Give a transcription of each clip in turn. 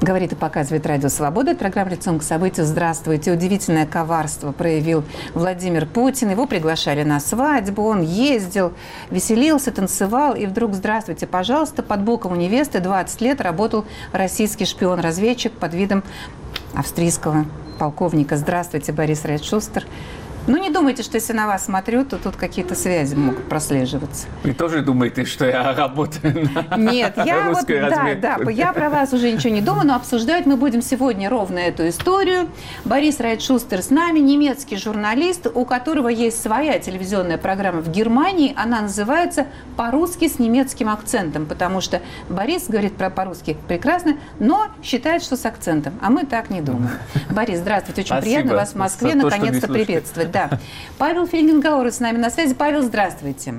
Говорит и показывает Радио Свобода. Это программа «Лицом к событию». Здравствуйте. Удивительное коварство проявил Владимир Путин. Его приглашали на свадьбу. Он ездил, веселился, танцевал. И вдруг, здравствуйте, пожалуйста, под боком у невесты 20 лет работал российский шпион-разведчик под видом австрийского полковника. Здравствуйте, Борис Рейхшустер. Ну, не думайте, что если на вас смотрю, то тут какие-то связи могут прослеживаться. Вы тоже думаете, что я работаю на русской разведке? Да, я про вас уже ничего не думаю, но обсуждать мы будем сегодня ровно эту историю. Борис Рейхшустер с нами, немецкий журналист, у которого есть своя телевизионная программа в Германии. Она называется «По-русски с немецким акцентом», потому что Борис говорит по-русски прекрасно, но считает, что с акцентом. А мы так не думаем. Борис, здравствуйте, очень приятно вас в Москве наконец-то приветствовать. Да. Павел Фельгенгауэр с нами на связи. Павел, здравствуйте.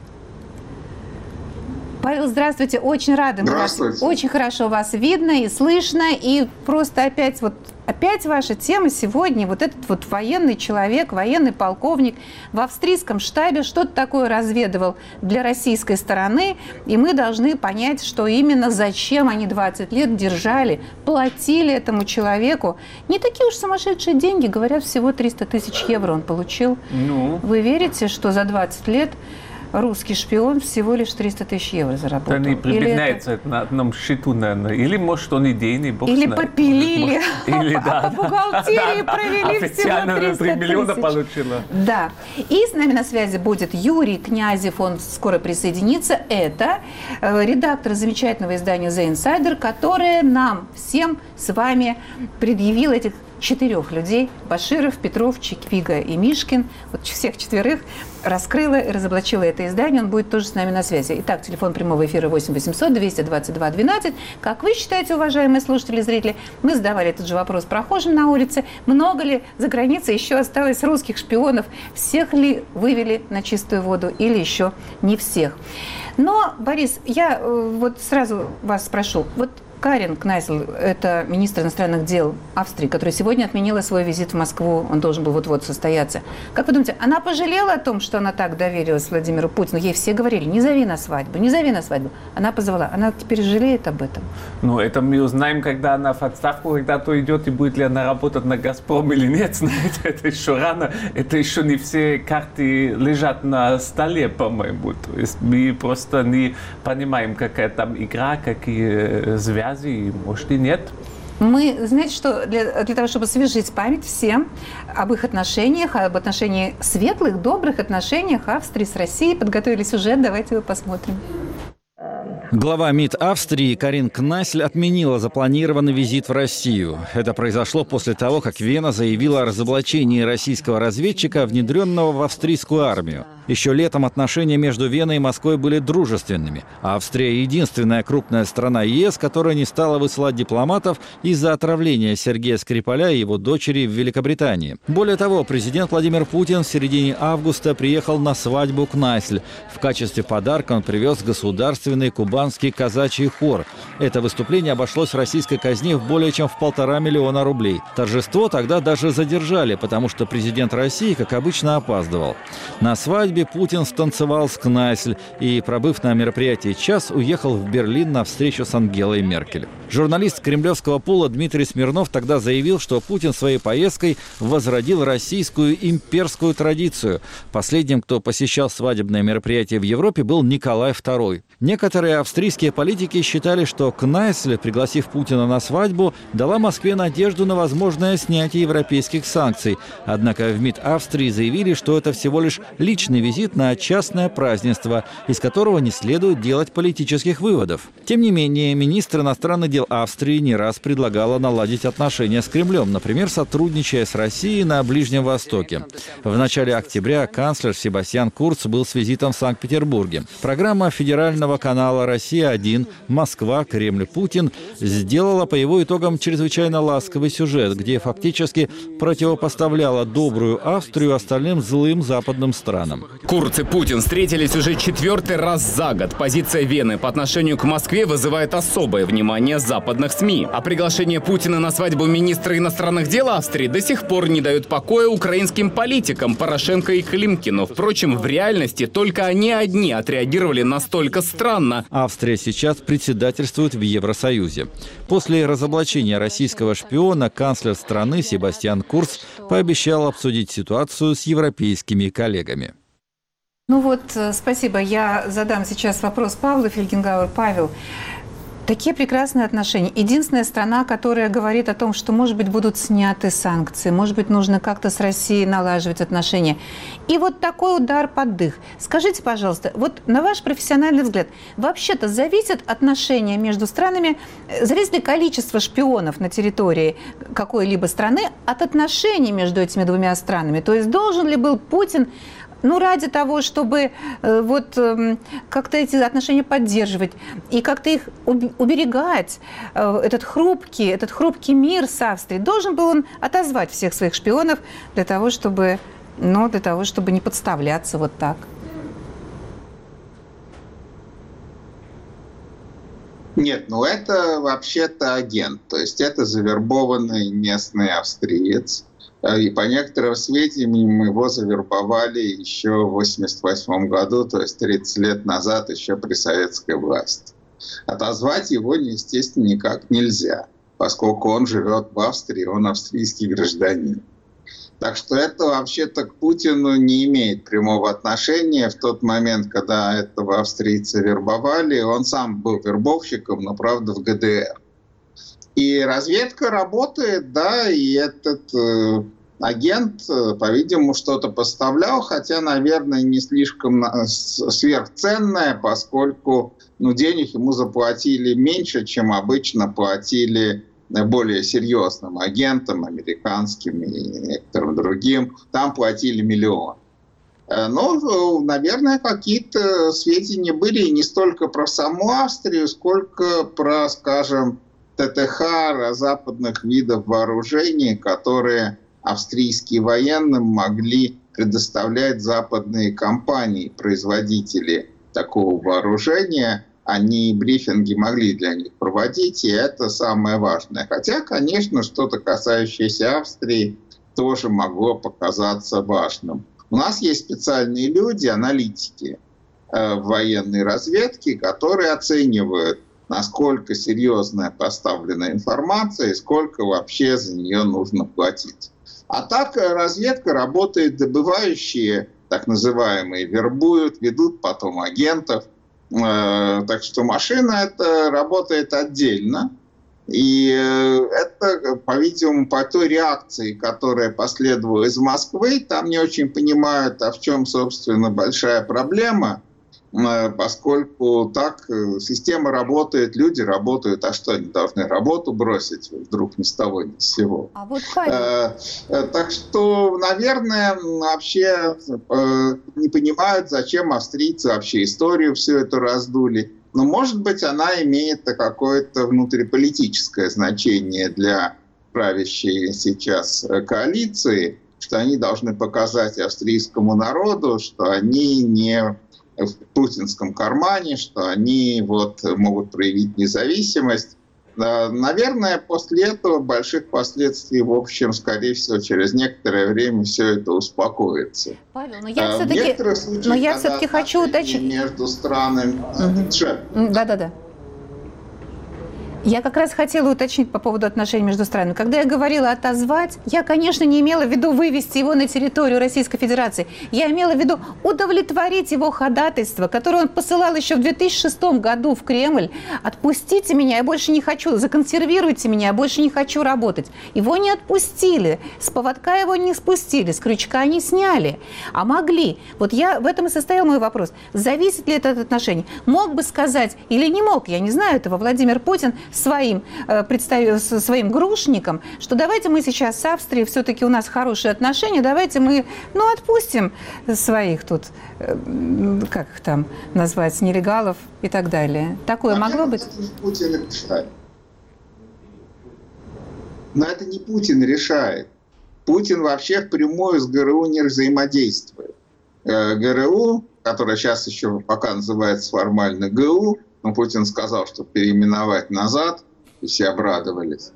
Павел, здравствуйте. Очень рады. Здравствуйте. Очень хорошо вас видно и слышно. И просто опять ваша тема сегодня. Вот этот вот военный человек, военный полковник в австрийском штабе что-то такое разведывал для российской стороны. И мы должны понять, что именно зачем они 20 лет держали, платили этому человеку. Не такие уж сумасшедшие деньги. Говорят, всего 300 тысяч евро он получил. Ну. Вы верите, что за 20 лет русский шпион всего лишь 300 тысяч евро заработал? Да не прибедняется это на одном счету, наверное. Или, может, он идейный, бог знает. Или попилили, по бухгалтерии провели всего 300 3 миллиона тысяч. Получила. Да. И с нами на связи будет Юрий Князев, он скоро присоединится. Это редактор замечательного издания The Insider, которое нам всем с вами предъявил этих 4 людей: Баширов, Петров, Чиквига и Мишкин. Вот всех 4 раскрыла и разоблачила это издание. Он будет тоже с нами на связи. Итак, телефон прямого эфира 8 800 222 12. Как вы считаете, уважаемые слушатели и зрители, мы задавали этот же вопрос прохожим на улице. Много ли за границей еще осталось русских шпионов? Всех ли вывели на чистую воду или еще не всех? Но, Борис, я вот сразу вас спрошу. Вот Карин Кнайсель, это министр иностранных дел Австрии, которая сегодня отменила свой визит в Москву, он должен был вот-вот состояться. Как вы думаете, она пожалела о том, что она так доверилась Владимиру Путину? Ей все говорили: не зови на свадьбу, не зови на свадьбу. Она позвала. Она теперь жалеет об этом? Ну, это мы узнаем, когда она в отставку, когда то идет, и будет ли она работать на «Газпром» или нет. Знаете, это еще рано. Это еще не все карты лежат на столе, по-моему. То есть мы просто не понимаем, какая там игра, какие связи. Может, и нет. Мы, знаете, что для того, чтобы освежить память всем об их отношениях, об отношениях светлых, добрых отношениях Австрии с Россией, подготовили сюжет. Давайте его посмотрим. Глава МИД Австрии Карин Кнайсель отменила запланированный визит в Россию. Это произошло после того, как Вена заявила о разоблачении российского разведчика, внедренного в австрийскую армию. Еще летом отношения между Веной и Москвой были дружественными. А Австрия — единственная крупная страна ЕС, которая не стала высылать дипломатов из-за отравления Сергея Скрипаля и его дочери в Великобритании. Более того, президент Владимир Путин в середине августа приехал на свадьбу Кнайсель. В качестве подарка он привез государственный кубанский казачий хор. Это выступление обошлось российской казне в более чем в 1,5 миллиона рублей. Торжество тогда даже задержали, потому что президент России, как обычно, опаздывал. На свадьбе Путин станцевал с Кнайсель и, пробыв на мероприятии час, уехал в Берлин на встречу с Ангелой Меркель. Журналист кремлевского пула Дмитрий Смирнов тогда заявил, что Путин своей поездкой возродил российскую имперскую традицию. Последним, кто посещал свадебное мероприятие в Европе, был Николай II. Некоторые австрийские политики считали, что Кнайсель, пригласив Путина на свадьбу, дала Москве надежду на возможное снятие европейских санкций. Однако в МИД Австрии заявили, что это всего лишь личный визит на частное празднество, из которого не следует делать политических выводов. Тем не менее, министр иностранных дел Австрии не раз предлагала наладить отношения с Кремлем, например, сотрудничая с Россией на Ближнем Востоке. В начале октября канцлер Себастьян Курц был с визитом в Санкт-Петербурге. Программа федерального канала «Россия-1» «Москва. Кремль. Путин» сделала по его итогам чрезвычайно ласковый сюжет, где фактически противопоставляла добрую Австрию остальным злым западным странам. Курц и Путин встретились уже 4-й раз за год. Позиция Вены по отношению к Москве вызывает особое внимание западных СМИ. А приглашение Путина на свадьбу министра иностранных дел Австрии до сих пор не дает покоя украинским политикам Порошенко и Климкину. Впрочем, в реальности только они одни отреагировали настолько странно. Австрия сейчас председательствует в Евросоюзе. После разоблачения российского шпиона канцлер страны Себастьян Курц пообещал обсудить ситуацию с европейскими коллегами. Ну вот, спасибо. Я задам сейчас вопрос Павлу Фельгенгауэру. Павел, такие прекрасные отношения. Единственная страна, которая говорит о том, что, может быть, будут сняты санкции, может быть, нужно как-то с Россией налаживать отношения. И вот такой удар под дых. Скажите, пожалуйста, вот на ваш профессиональный взгляд, вообще-то зависят отношения между странами, зависит ли количество шпионов на территории какой-либо страны от отношений между этими двумя странами? То есть должен ли был Путин, ради того, чтобы как-то эти отношения поддерживать и как-то их уберегать, этот хрупкий мир с Австрией, должен был он отозвать всех своих шпионов для того, чтобы не подставляться вот так? Нет, это вообще-то агент, то есть это завербованный местный австриец. И по некоторым сведениям его завербовали еще в 1988 году, то есть 30 лет назад, еще при советской власти. Отозвать его, естественно, никак нельзя, поскольку он живет в Австрии, он австрийский гражданин. Так что это вообще-то к Путину не имеет прямого отношения. В тот момент, когда этого австрийца вербовали, он сам был вербовщиком, но, правда, в ГДР. И разведка работает, да, и этот агент, по-видимому, что-то поставлял, хотя, наверное, не слишком сверхценное, поскольку денег ему заплатили меньше, чем обычно платили более серьезным агентам, американским и некоторым другим. Там платили миллион. Но, наверное, какие-то сведения были не столько про саму Австрию, сколько про, скажем, ТТХ, западных видов вооружений, которые австрийские военным могли предоставлять западные компании, производители такого вооружения. Они брифинги могли для них проводить, и это самое важное. Хотя, конечно, что-то касающееся Австрии тоже могло показаться важным. У нас есть специальные люди, аналитики в военной разведке, которые оценивают, насколько серьезная поставлена информация и сколько вообще за нее нужно платить. А так разведка работает, добывающие, так называемые, вербуют, ведут потом агентов. Так что машина эта работает отдельно. И это, по-видимому, по той реакции, которая последовала из Москвы, там не очень понимают, а в чем, собственно, большая проблема. Поскольку так система работает, люди работают, а что, они должны работу бросить вдруг ни с того ни с сего. А вот так что, наверное, вообще не понимают, зачем австрийцы вообще историю всю эту раздули. Но, может быть, она имеет какое-то внутриполитическое значение для правящей сейчас коалиции, что они должны показать австрийскому народу, что они не в путинском кармане, что они могут проявить независимость. Наверное, после этого больших последствий, в общем, скорее всего, через некоторое время все это успокоится. Павел, но я все-таки хочу уточнить. Между странами... Да. Я как раз хотела уточнить по поводу отношений между странами. Когда я говорила «отозвать», я, конечно, не имела в виду вывести его на территорию Российской Федерации. Я имела в виду удовлетворить его ходатайство, которое он посылал еще в 2006 году в Кремль. «Отпустите меня, я больше не хочу, законсервируйте меня, я больше не хочу работать». Его не отпустили, с поводка его не спустили, с крючка не сняли, а могли. Вот в этом и состоял мой вопрос. Зависит ли это от отношений? Мог бы сказать или не мог, я не знаю этого, Владимир Путин своим грушникам, что давайте мы сейчас с Австрией, все-таки у нас хорошие отношения, давайте мы отпустим своих тут, как их там назвать, нелегалов и так далее. Такое могло быть? Путин решает. Но это не Путин решает. Путин вообще впрямую с ГРУ не взаимодействует. ГРУ, которая сейчас еще пока называется формально ГУ, но Путин сказал, что переименовать назад, все обрадовались.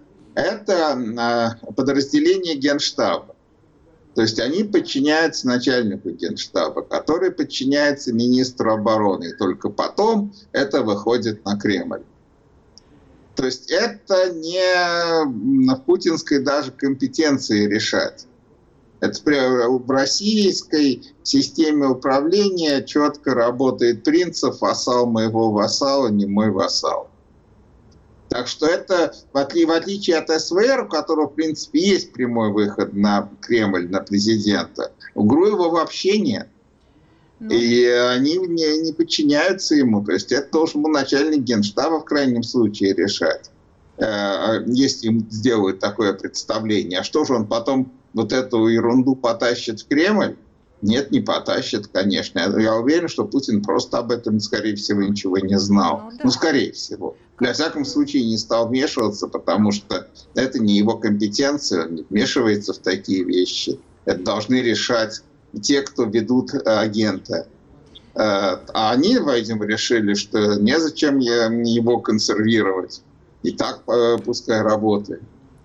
Это подразделение Генштаба. То есть они подчиняются начальнику Генштаба, который подчиняется министру обороны. И только потом это выходит на Кремль. То есть это не в путинской даже компетенции решать. Это в российской системе управления четко работает принцип «вассал моего вассала, не мой вассал». Так что это, в отличие от СВР, у которого, в принципе, есть прямой выход на Кремль, на президента, у Груева вообще нет. И они не подчиняются ему. То есть это должен был начальник Генштаба в крайнем случае решать, если ему сделают такое представление. А что же он потом вот эту ерунду потащит в Кремль? Нет, не потащит, конечно. Я уверен, что Путин просто об этом, скорее всего, ничего не знал. Ну, скорее всего. Во всяком случае, не стал вмешиваться, потому что это не его компетенция, он не вмешивается в такие вещи. Это должны решать те, кто ведут агента. А они, видимо, решили, что незачем его консервировать. И так пускай работает.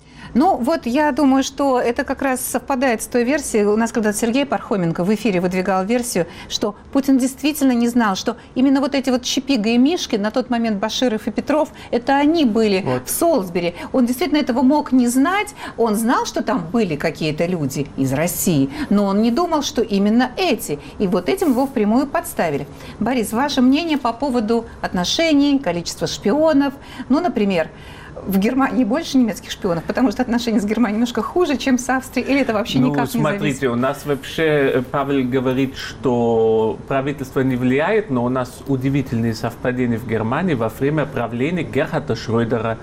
Ну, вот я думаю, что это как раз совпадает с той версией. У нас когда-то Сергей Пархоменко в эфире выдвигал версию, что Путин действительно не знал, что именно вот эти вот Чипига и Мишки, на тот момент Баширов и Петров, это они были в Солсбери. Он действительно этого мог не знать. Он знал, что там были какие-то люди из России, но он не думал, что именно эти. И вот этим его впрямую подставили. Борис, ваше мнение по поводу отношений, количества шпионов? Ну, например, в Германии больше немецких шпионов, потому что отношения с Германией немножко хуже, чем с Австрией, или это вообще никак не зависит? Смотрите, у нас вообще Павел говорит, что правительство не влияет, но у нас удивительные совпадения в Германии во время правления Герхарда Шрёдера,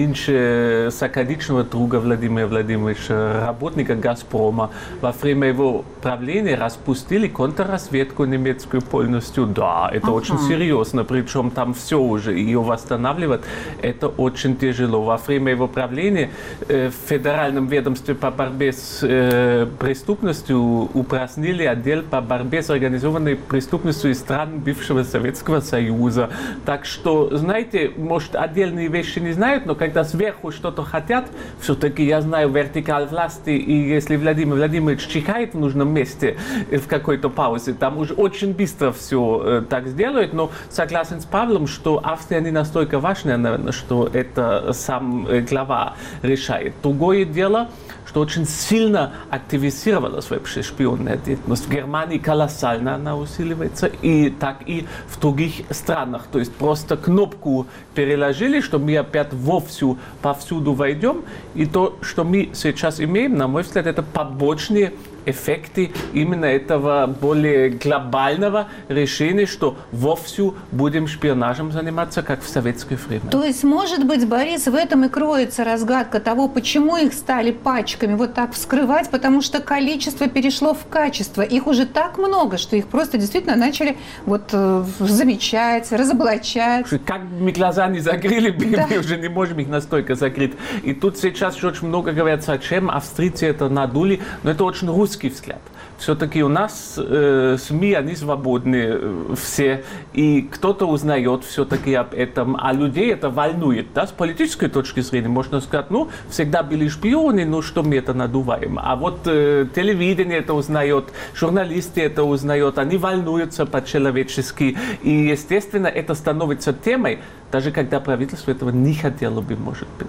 нынче сакадичного друга Владимира Владимировича, работника «Газпрома». Во время его правления распустили контрразведку немецкую полностью. Да, это очень серьезно, причем там все уже, ее восстанавливать, это очень тяжело. Во время его правления в Федеральном ведомстве по борьбе с преступностью упразднили отдел по борьбе с организованной преступностью из стран бывшего Советского Союза. Так что, знаете, может, отдельные вещи не знают, но когда сверху что-то хотят, все-таки я знаю вертикаль власти, и если Владимир Владимирович чихает в нужном месте в какой-то паузе, там уже очень быстро все так сделают, но согласен с Павлом, что Австрия не настолько важна, наверное, что это сам глава решает. Другое дело, что очень сильно активизировалась вообще шпионная деятельность. В Германии колоссально она усиливается, и так и в других странах. То есть просто кнопку переложили, что мы опять вовсю повсюду войдем, и то, что мы сейчас имеем, на мой взгляд, это побочные эффекты именно этого более глобального решения, что вовсю будем шпионажем заниматься, как в советское время. То есть, может быть, Борис, в этом и кроется разгадка того, почему их стали пачками вот так вскрывать, потому что количество перешло в качество. Их уже так много, что их просто действительно начали вот замечать, разоблачать. Как мы глаза не закрыли, мы уже не можем их настолько закрыть. И тут сейчас очень много говорят, зачем австрийцы это надули, но это очень русский взгляд. Все-таки у нас СМИ, они свободны все, и кто-то узнает все-таки об этом, а людей это волнует. Да? С политической точки зрения можно сказать, ну, всегда были шпионы, ну, что мы это надуваем. А вот телевидение это узнает, журналисты это узнают, они волнуются по-человечески, и, естественно, это становится темой, даже когда правительство этого не хотело бы, может быть.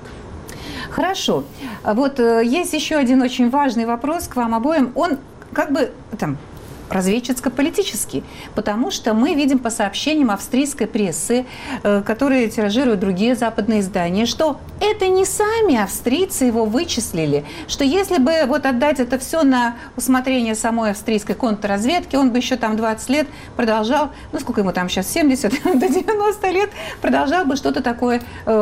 Хорошо. Вот есть еще один очень важный вопрос к вам обоим. Он как бы там разведчицко-политический, потому что мы видим по сообщениям австрийской прессы, которые тиражируют другие западные издания, что это не сами австрийцы его вычислили, что если бы вот отдать это все на усмотрение самой австрийской контрразведки, он бы еще там 20 лет продолжал, ну сколько ему там сейчас, 70 до 90 лет, продолжал бы что-то такое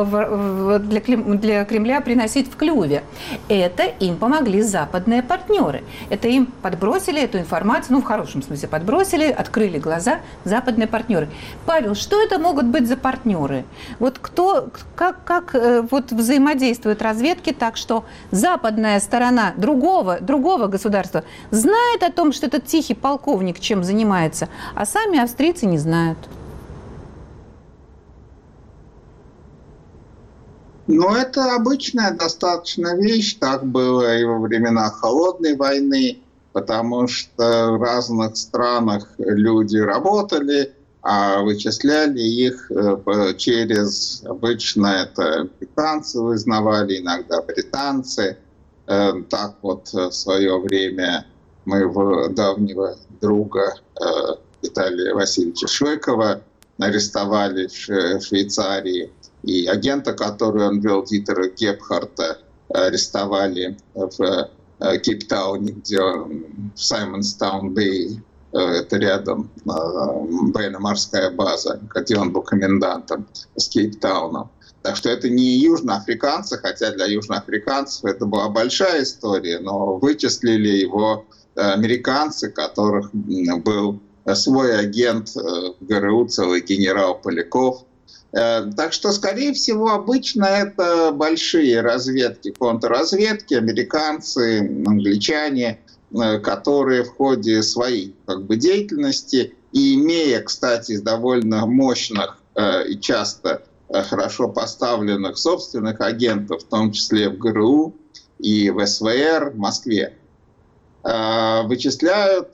для Кремля приносить в клюве. Это им помогли западные партнеры. Это им подбросили эту информацию, ну в хорошем смысле подбросили, открыли глаза западные партнеры. Павел, что это могут быть за партнеры? Вот как вот взаимодействуют разведки так, что западная сторона другого государства знает о том, что этот тихий полковник чем занимается, а сами австрийцы не знают? Но это обычная достаточно вещь. Так было и во времена Холодной войны, потому что в разных странах люди работали, а вычисляли их через, обычно это американцы вызнавали, иногда британцы. Так вот в свое время моего давнего друга Виталия Васильевича Шлыкова арестовали в Швейцарии. И агента, который он вел, Дитера Гебхарта, арестовали в Кейптауне, где он, в Саймонстаун-Бэй, это рядом военно-морская база, где он был комендантом с Кейптауном. Так что это не южноафриканцы, хотя для южноафриканцев это была большая история, но вычислили его американцы, которых был свой агент в ГРУ, целый генерал Поляков. Так что, скорее всего, обычно это большие разведки, контрразведки, американцы, англичане, которые в ходе своей деятельности, и имея, кстати, довольно мощных и часто хорошо поставленных собственных агентов, в том числе в ГРУ и в СВР в Москве, вычисляют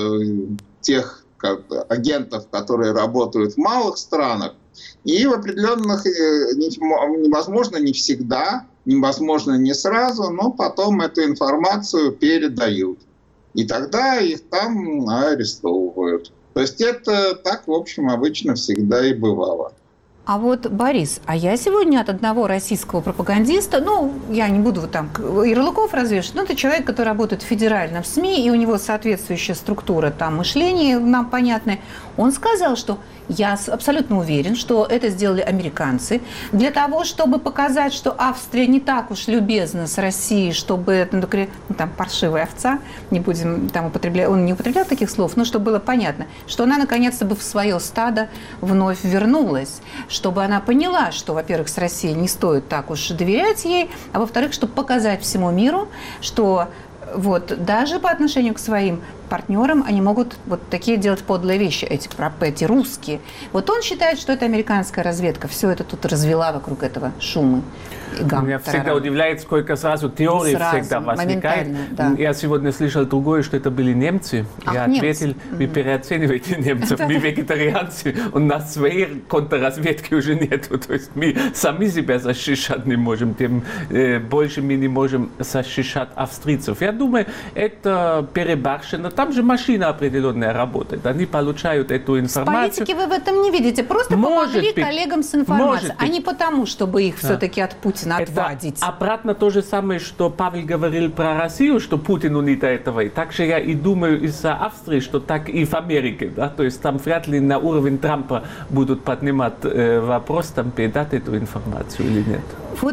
тех агентов, которые работают в малых странах, и в определенных, невозможно не всегда, невозможно не сразу, но потом эту информацию передают. И тогда их там арестовывают. То есть это так, в общем, обычно всегда и бывало. А вот, Борис, я сегодня от одного российского пропагандиста, я не буду там ярлыков развешивать, но это человек, который работает в федеральном СМИ, и у него соответствующая структура там мышления нам понятная. Он сказал, что я абсолютно уверен, что это сделали американцы для того, чтобы показать, что Австрия не так уж любезна с Россией, чтобы там паршивая овца, не будем там употреблять, он не употреблял таких слов, но чтобы было понятно, что она наконец-то бы в свое стадо вновь вернулась, чтобы она поняла, что, во-первых, с Россией не стоит так уж доверять ей, а во-вторых, чтобы показать всему миру, что даже по отношению к своим партнерам они могут такие делать подлые вещи, эти русские. Он считает, что это американская разведка. Все это тут развела вокруг этого шума. Меня всегда удивляет, сколько сразу теорий всегда возникает. Да. Я сегодня слышал другое, что это были немцы. Я ответил, вы переоцениваете немцев, мы вегетарианцы, у нас своей контрразведки уже нету. То есть мы сами себя защищать не можем, тем больше мы не можем защищать австрийцев. Я думаю, это перебарщено. Там же машина определенная работает. Они получают эту информацию. С политики вы в этом не видите. Просто помогли коллегам с информацией, а не потому, чтобы их все-таки от Путина отводить. Это обратно то же самое, что Павел говорил про Россию, что Путину не до этого. Так же я и думаю из-за Австрии, что так и в Америке. Да? То есть там вряд ли на уровень Трампа будут поднимать вопрос, там передать эту информацию или нет.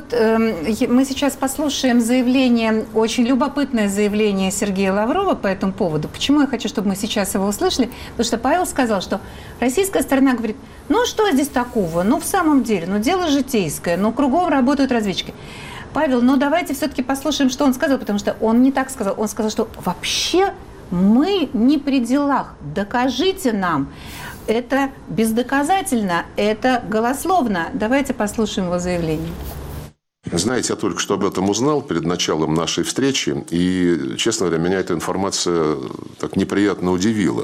Мы сейчас послушаем заявление, очень любопытное заявление Сергея Лаврова по этому поводу. Почему я хочу, чтобы мы сейчас его услышали? Потому что Павел сказал, что российская сторона говорит, что здесь такого? В самом деле, дело житейское, кругом работают разведчики. Павел, давайте все-таки послушаем, что он сказал, потому что он не так сказал. Он сказал, что вообще мы не при делах, докажите нам. Это бездоказательно, это голословно. Давайте послушаем его заявление. Знаете, я только что об этом узнал перед началом нашей встречи, и, честно говоря, меня эта информация так неприятно удивила.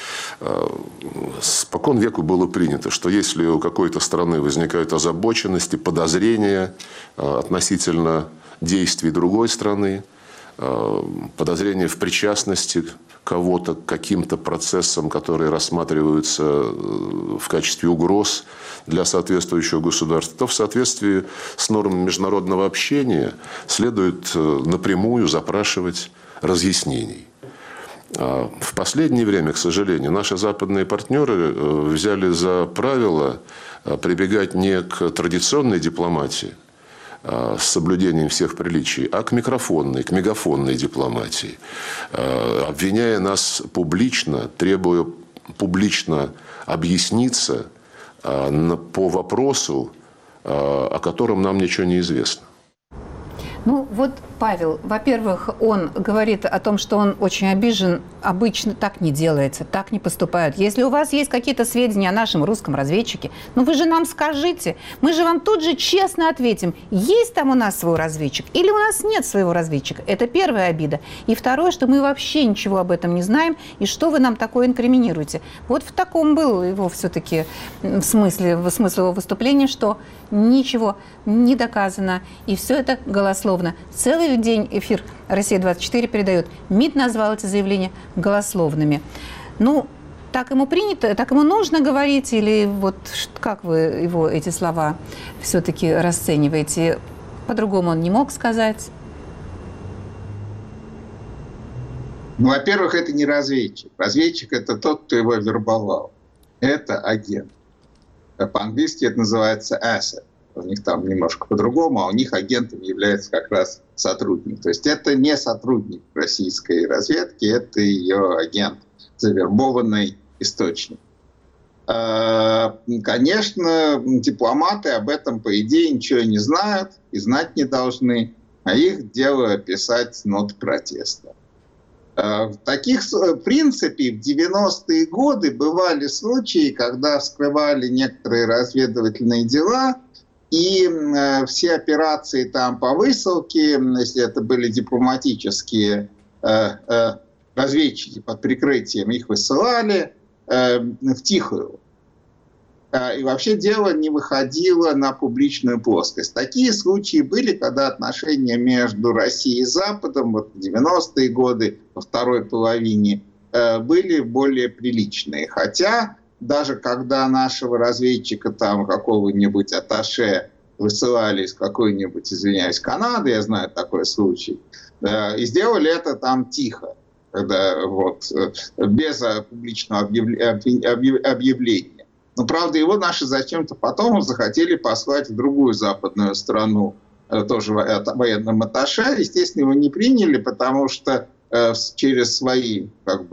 Спокон веку было принято, что если у какой-то страны возникают озабоченности, подозрения относительно действий другой страны, подозрения в причастности кого-то к каким-то процессам, которые рассматриваются в качестве угроз для соответствующего государства, то в соответствии с нормами международного общения следует напрямую запрашивать разъяснений. В последнее время, к сожалению, наши западные партнеры взяли за правило прибегать не к традиционной дипломатии, с соблюдением всех приличий, а к микрофонной, к мегафонной дипломатии, обвиняя нас публично, требуя публично объясниться по вопросу, о котором нам ничего не известно. Ну вот, Павел, во-первых, он говорит о том, что он очень обижен. Обычно так не делается, так не поступают. Если у вас есть какие-то сведения о нашем русском разведчике, ну вы же нам скажите. Мы же вам тут же честно ответим, есть там у нас свой разведчик или у нас нет своего разведчика. Это первая обида. И второе, что мы вообще ничего об этом не знаем, и что вы нам такое инкриминируете. Вот в таком был его все-таки смысл его выступления, что ничего не доказано, и все это голословно. Целый день эфир «Россия-24» передает. МИД назвал эти заявления голословными. Ну, так ему принято, так ему нужно говорить, или вот как вы его эти слова все-таки расцениваете? По-другому он не мог сказать? Ну, во-первых, это не разведчик. Разведчик – это тот, кто его вербовал. Это агент. По-английски это называется asset. У них там немножко по-другому, а у них агентом является как раз сотрудник. То есть это не сотрудник российской разведки, это ее агент, завербованный источник. Конечно, дипломаты об этом, по идее, ничего не знают и знать не должны, а их дело писать ноты протеста. В таких, в принципе, в 90-е годы бывали случаи, когда вскрывали некоторые разведывательные дела, и все операции там по высылке, если это были дипломатические разведчики под прикрытием, их высылали в тихую. И вообще дело не выходило на публичную плоскость. Такие случаи были, когда отношения между Россией и Западом вот в 90-е годы, во второй половине, были более приличные. Хотя даже когда нашего разведчика, там какого-нибудь атташе, высылали из какой-нибудь, извиняюсь, Канады, я знаю такой случай, и сделали это там тихо, когда, вот, без публичного объявления. Но, правда, его наши зачем-то потом захотели послать в другую западную страну, тоже военным атташе. Естественно, его не приняли, потому что через свои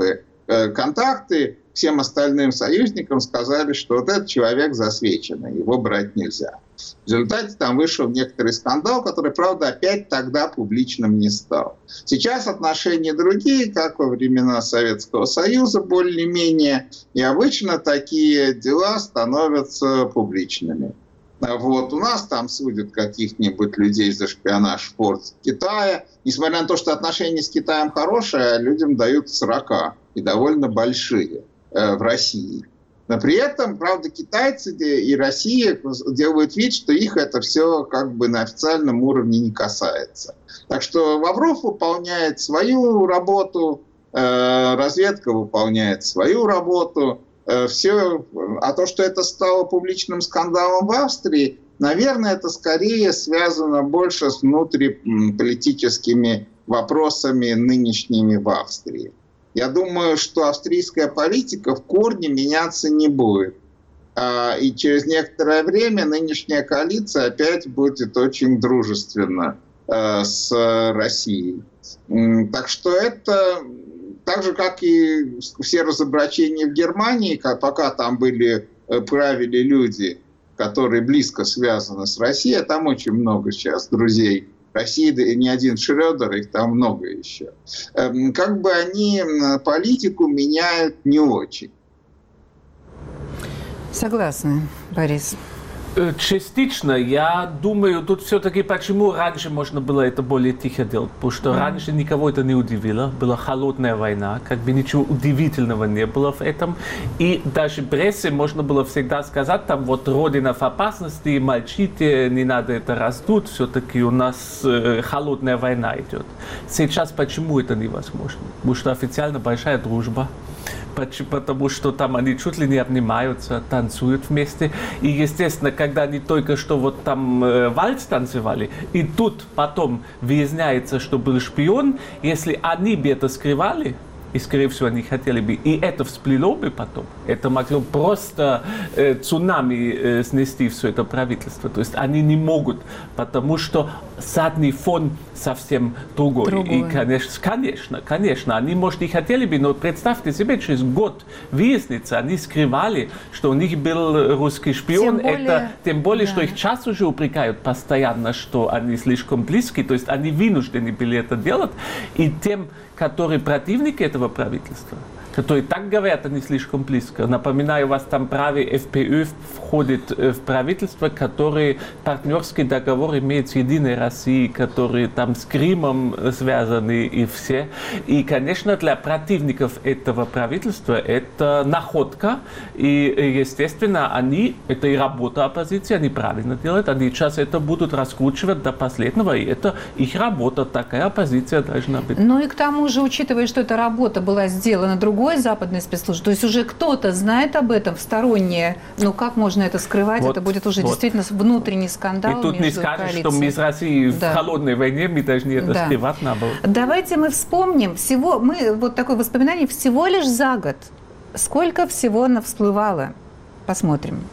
контакты всем остальным союзникам сказали, что вот этот человек засвеченный, его брать нельзя. В результате там вышел некоторый скандал, который, правда, опять тогда публичным не стал. Сейчас отношения другие, как во времена Советского Союза, более-менее, и обычно такие дела становятся публичными. Вот. У нас там судят каких-нибудь людей за шпионаж в Китае. Несмотря на то, что отношения с Китаем хорошие, людям дают 40 и довольно большие в России. Но при этом, правда, китайцы и Россия делают вид, что их это все как бы на официальном уровне не касается. Так что Лавров выполняет свою работу, разведка выполняет свою работу. Все, а то, что это стало публичным скандалом в Австрии, наверное, это скорее связано больше с внутриполитическими вопросами нынешними в Австрии. Я думаю, что австрийская политика в корне меняться не будет. И через некоторое время нынешняя коалиция опять будет очень дружественна с Россией. Так что это так же, как и все разоблачения в Германии, пока там правили люди, которые близко связаны с Россией, а там очень много сейчас друзей России, да и не один Шрёдер, их там много еще. Как бы они политику меняют не очень. Согласна, Борис. Частично. Я думаю, тут все-таки почему раньше можно было это более тихо делать. Потому что раньше никого это не удивило. Была холодная война, как бы ничего удивительного не было в этом. И даже прессе можно было всегда сказать, там вот Родина в опасности, молчите, не надо это раздуть, все-таки у нас холодная война идет. Сейчас почему это невозможно? Потому что официально большая дружба. Потому что там они чуть ли не обнимаются, танцуют вместе. И, естественно, когда они только что вот там вальс танцевали, и тут потом выясняется, что был шпион, если они бы это скрывали, И, скорее всего, они хотели бы. И это всплыло бы потом. Это могло просто цунами снести все это правительство. То есть они не могут, потому что задний фон совсем другой. И, конечно, они, может, и хотели бы, но представьте себе, через год выяснится, они скрывали, что у них был русский шпион. Тем более, что их сейчас уже упрекают постоянно, что они слишком близки. То есть они вынуждены были это делать. И тем, которые противники этого правительства, которые так говорят, они слишком близко. Напоминаю вас, там правый ФПÖ входит в правительство, который партнерский договор имеет с Единой Россией, которые там с Крымом связаны и все. И, конечно, для противников этого правительства это находка. И, естественно, это и работа оппозиции, они правильно делают. Они сейчас это будут раскручивать до последнего. И это их работа, такая оппозиция должна быть. Ну и к тому же, учитывая, что эта работа была сделана другой западной спецслужбы, то есть уже кто-то знает об этом стороннее, ну как можно это скрывать, это будет уже действительно внутренний скандал. И тут не скажешь, что мы с Россией в холодной войне, мы должны это скрывать, наоборот. Давайте мы вспомним, вот такое воспоминание всего лишь за год. Сколько всего всплывало? Посмотрим.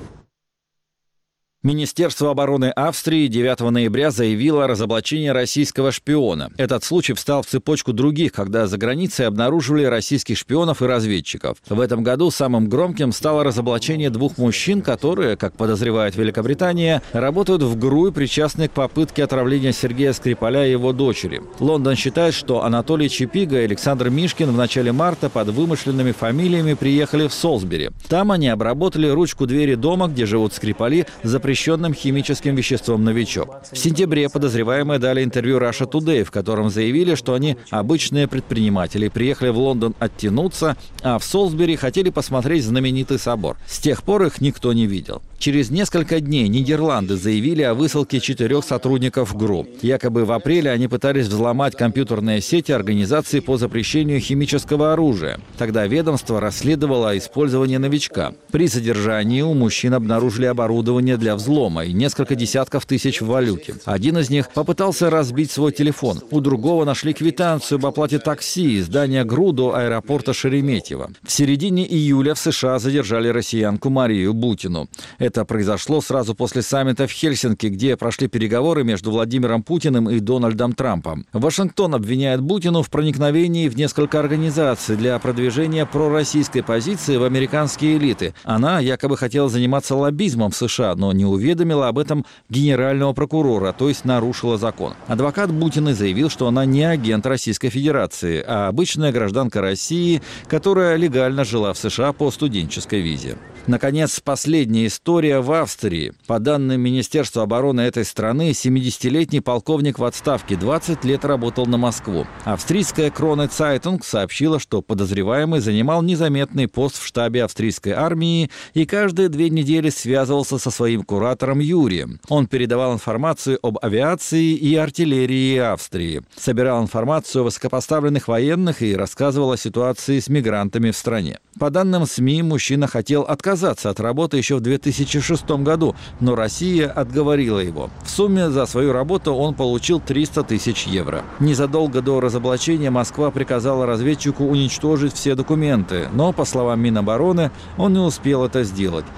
Министерство обороны Австрии 9 ноября заявило о разоблачении российского шпиона. Этот случай встал в цепочку других, когда за границей обнаруживали российских шпионов и разведчиков. В этом году самым громким стало разоблачение двух мужчин, которые, как подозревает Великобритания, работают в ГРУ и причастны к попытке отравления Сергея Скрипаля и его дочери. Лондон считает, что Анатолий Чипига и Александр Мишкин в начале марта под вымышленными фамилиями приехали в Солсбери. Там они обработали ручку двери дома, где живут Скрипали, запрещенным химическим веществом «Новичок». В сентябре подозреваемые дали интервью Russia Today, в котором заявили, что они обычные предприниматели, приехали в Лондон оттянуться, а в Солсбери хотели посмотреть знаменитый собор. С тех пор их никто не видел. Через несколько дней Нидерланды заявили о высылке 4 сотрудников ГРУ. Якобы в апреле они пытались взломать компьютерные сети организации по запрещению химического оружия. Тогда ведомство расследовало использование «Новичка». При задержании у мужчин обнаружили оборудование для взлома и несколько десятков тысяч в валюте. Один из них попытался разбить свой телефон. У другого нашли квитанцию об оплате такси из здания ГРУ до аэропорта Шереметьево. В середине июля в США задержали россиянку Марию Бутину. Это произошло сразу после саммита в Хельсинки, где прошли переговоры между Владимиром Путиным и Дональдом Трампом. Вашингтон обвиняет Бутину в проникновении в несколько организаций для продвижения пророссийской позиции в американские элиты. Она якобы хотела заниматься лоббизмом в США, но не уведомила об этом генерального прокурора, то есть нарушила закон. Адвокат Бутиной заявил, что она не агент Российской Федерации, а обычная гражданка России, которая легально жила в США по студенческой визе. Наконец, последняя история в Австрии. По данным Министерства обороны этой страны, 70-летний полковник в отставке 20 лет работал на Москву. Австрийская Krone Zeitung сообщила, что подозреваемый занимал незаметный пост в штабе австрийской армии и каждые 2 недели связывался со своим куратором Юрием. Он передавал информацию об авиации и артиллерии Австрии, собирал информацию о высокопоставленных военных и рассказывал о ситуации с мигрантами в стране. По данным СМИ, мужчина хотел отказаться от работы еще в 2006 году, но Россия отговорила его. В сумме за свою работу он получил 300 тысяч евро. Незадолго до разоблачения Москва приказала разведчику уничтожить все документы, но, по словам Минобороны, он не успел это сделать.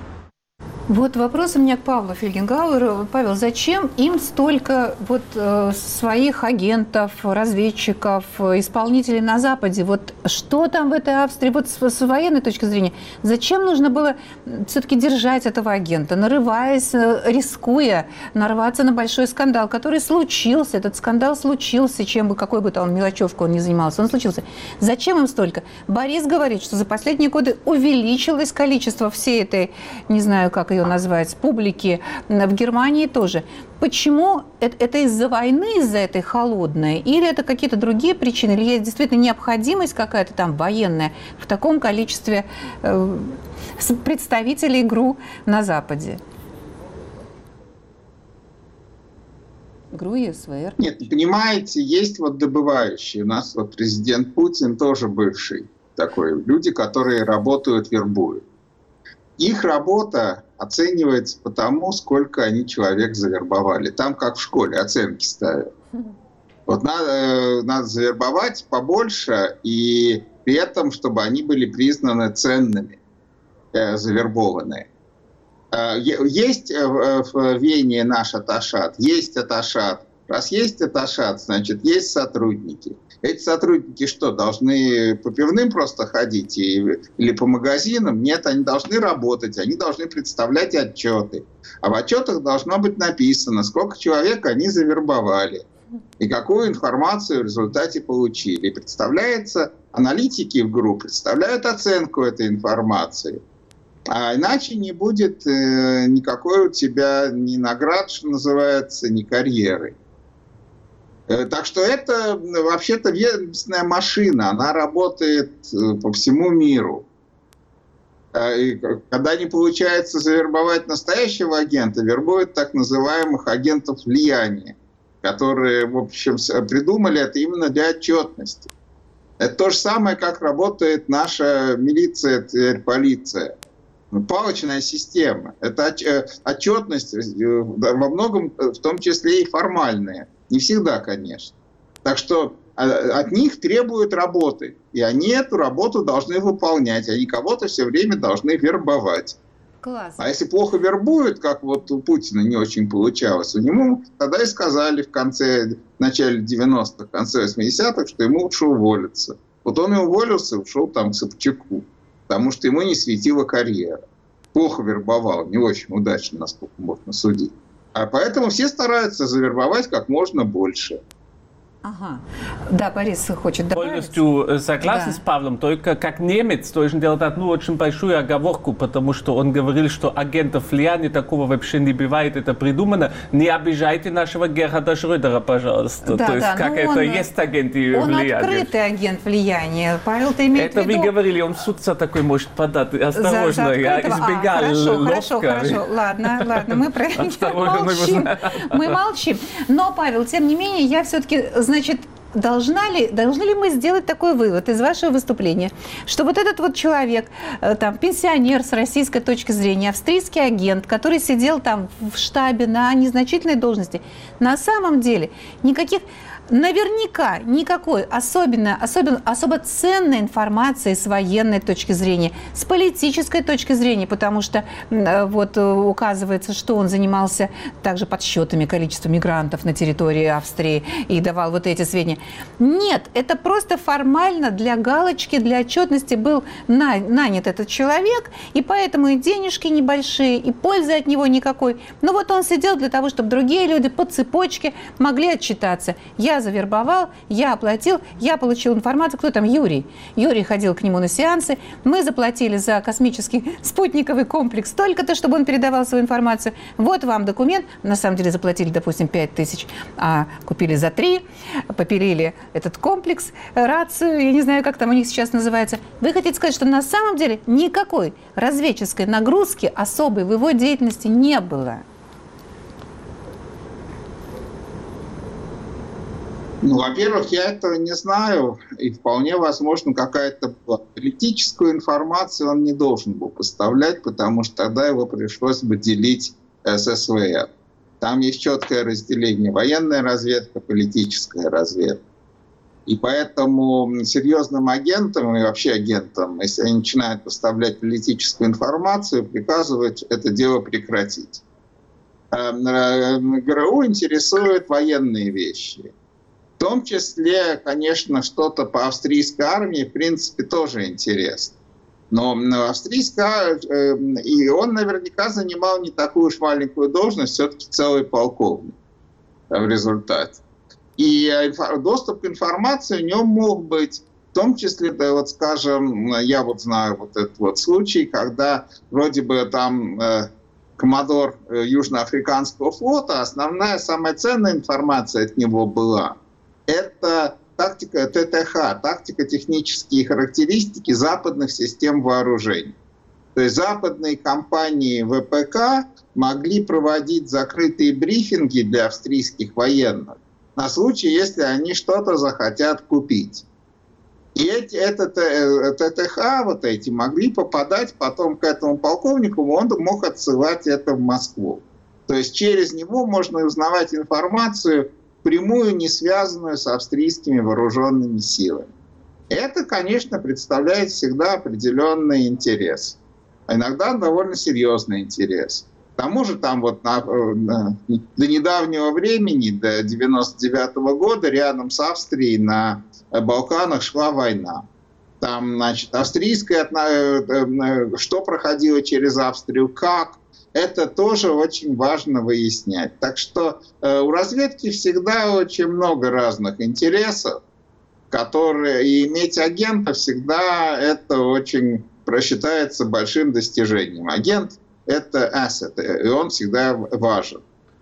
Вот вопрос у меня к Павлу Фельгенгауэру. Павел, зачем им столько своих агентов, разведчиков, исполнителей на Западе? Вот что там в этой Австрии, вот с военной точки зрения, зачем нужно было все-таки держать этого агента, нарываясь, рискуя нарваться на большой скандал, который случился, этот скандал случился, какой бы он мелочевкой он ни занимался, он случился. Зачем им столько? Борис говорит, что за последние годы увеличилось количество всей этой, не знаю, как ее назвать, публики в Германии тоже. Почему? Это из-за войны, из-за этой холодной? Или это какие-то другие причины? Или есть действительно необходимость какая-то там военная в таком количестве представителей ГРУ на Западе? ГРУ и СВР. Нет, понимаете, есть добывающие. У нас президент Путин тоже бывший такой. Люди, которые работают, вербуют. Их работа оценивается по тому, сколько они человек завербовали. Там, как в школе, оценки ставят. Вот надо завербовать побольше, и при этом, чтобы они были признаны ценными, завербованные. Есть в Вене наш атташат, есть атташат. Раз есть атташат, значит, есть сотрудники. Эти сотрудники что, должны по пивным просто ходить или по магазинам? Нет, они должны работать, они должны представлять отчеты. А в отчетах должно быть написано, сколько человек они завербовали и какую информацию в результате получили. И представляется, аналитики в ГРУ представляют оценку этой информации. А иначе не будет никакой у тебя ни наград, что называется, ни карьеры. Так что это вообще-то ведомственная машина, она работает по всему миру. И когда не получается завербовать настоящего агента, вербуют так называемых агентов влияния, которые, в общем, придумали это именно для отчетности. Это то же самое, как работает наша милиция, теперь полиция. Палочная система. Это отчетность во многом, в том числе и формальная. Не всегда, конечно. Так что от них требуют работы. И они эту работу должны выполнять. Они кого-то все время должны вербовать. Класс. А если плохо вербуют, как вот у Путина не очень получалось, ему тогда и сказали в начале 90-х, в конце 80-х, что ему лучше уволиться. Вот он и уволился, ушел там к Собчаку. Потому что ему не светила карьера. Плохо вербовал, не очень удачно, насколько можно судить. А поэтому все стараются завербовать как можно больше. Ага. Да, Борис хочет добавить. Полностью согласен с Павлом, только как немец должен делать одну очень большую оговорку, потому что он говорил, что агентов влияния такого вообще не бывает, это придумано. Не обижайте нашего Герхарда Шрёдера, пожалуйста. Да, то есть, как это есть агенты влияния. Он открытый агент влияния. Павел, ты имеешь в виду... Это вы говорили, он в суд за такой может подать. Осторожно, я избегал ловко. Хорошо. Ладно, мы про это молчим. Мы молчим. Но, Павел, тем не менее, я все-таки... Значит, должны ли мы сделать такой вывод из вашего выступления, что вот этот вот человек, там, пенсионер с российской точки зрения, австрийский агент, который сидел там в штабе на незначительной должности, на самом деле наверняка никакой особо ценной информации с военной точки зрения, с политической точки зрения, потому что вот указывается, что он занимался также подсчетами количества мигрантов на территории Австрии и давал вот эти сведения. Нет, это просто формально для галочки, для отчетности был нанят этот человек, и поэтому и денежки небольшие, и пользы от него никакой. Но вот он сидел для того, чтобы другие люди по цепочке могли отчитаться. Я завербовал, я оплатил, я получил информацию. Кто там? Юрий. Юрий ходил к нему на сеансы. Мы заплатили за космический спутниковый комплекс столько-то, чтобы он передавал свою информацию. Вот вам документ. На самом деле заплатили, допустим, 5000, а купили за 3. Попилили этот комплекс, рацию, я не знаю, как там у них сейчас называется. Вы хотите сказать, что на самом деле никакой разведческой нагрузки особой в его деятельности не было? Ну, во-первых, я этого не знаю, и вполне возможно, какая-то политическую информацию он не должен был поставлять, потому что тогда его пришлось бы делить с СВР. Там есть четкое разделение: военная разведка, политическая разведка. И поэтому серьезным агентам и вообще агентам, если они начинают поставлять политическую информацию, приказывают это дело прекратить. ГРУ интересуют военные вещи. В том числе, конечно, что-то по австрийской армии, в принципе, тоже интересно. Но австрийская, и он наверняка занимал не такую уж маленькую должность, все-таки целый полковник в результате. И доступ к информации у него мог быть, в том числе, да, вот, скажем, я вот знаю вот этот вот случай, когда вроде бы там коммодор Южноафриканского флота, основная, самая ценная информация от него была, это тактика ТТХ, тактико-технические характеристики западных систем вооружений. То есть западные компании ВПК могли проводить закрытые брифинги для австрийских военных на случай, если они что-то захотят купить. И ТТХ вот эти могли попадать потом к этому полковнику, он мог отсылать это в Москву. То есть через него можно узнавать информацию впрямую не связанную с австрийскими вооруженными силами. Это, конечно, представляет всегда определенный интерес. А иногда довольно серьезный интерес. К тому же там вот до недавнего времени, до 1999 года, рядом с Австрией на Балканах шла война. Там, значит, австрийская, что проходило через Австрию, как, это тоже очень важно выяснять. Так что у разведки всегда очень много разных интересов, которые, и иметь агента всегда это очень считается большим достижением. Агент — это asset, и он всегда важен.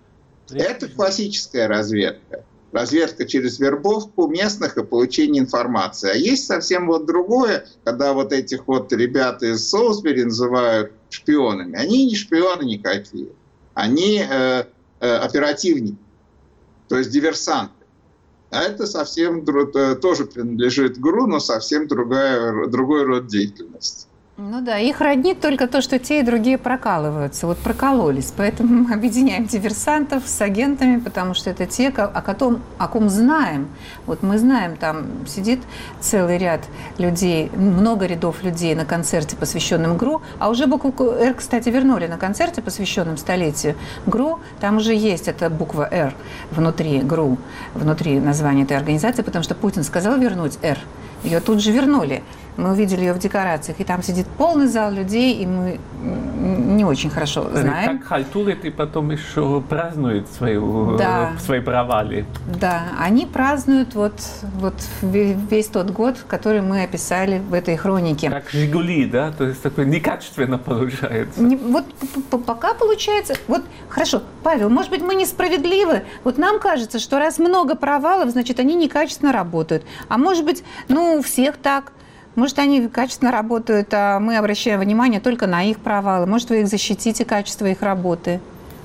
Это классическая разведка. Разведка через вербовку местных и получение информации. А есть совсем вот другое, когда вот этих вот ребят из Солсбери называют шпионами. Они не шпионы никакие. Они оперативники, то есть диверсанты. А это совсем тоже принадлежит ГРУ, но совсем другой род деятельности. Ну да, их роднит только то, что те и другие прокалываются. Вот прокололись, поэтому мы объединяем диверсантов с агентами, потому что это те, о ком знаем. Вот мы знаем, там сидит целый ряд людей, много рядов людей на концерте, посвященном ГРУ, а уже букву «Р», кстати, вернули на концерте, посвященном столетию ГРУ. Там уже есть эта буква «Р» внутри ГРУ, внутри названия этой организации, потому что Путин сказал вернуть «Р». Ее тут же вернули. Мы увидели ее в декорациях, и там сидит полный зал людей, и мы не очень хорошо знаем. Как халтурят и потом еще празднуют свои провалы. Да, они празднуют вот весь тот год, который мы описали в этой хронике. Как «Жигули», да? То есть такое некачественно получается. Вот пока получается. Вот хорошо, Павел, может быть, мы несправедливы? Вот нам кажется, что раз много провалов, значит, они некачественно работают. А может быть, у всех так. Может, они качественно работают, а мы обращаем внимание только на их провалы. Может, вы их защитите, качество их работы?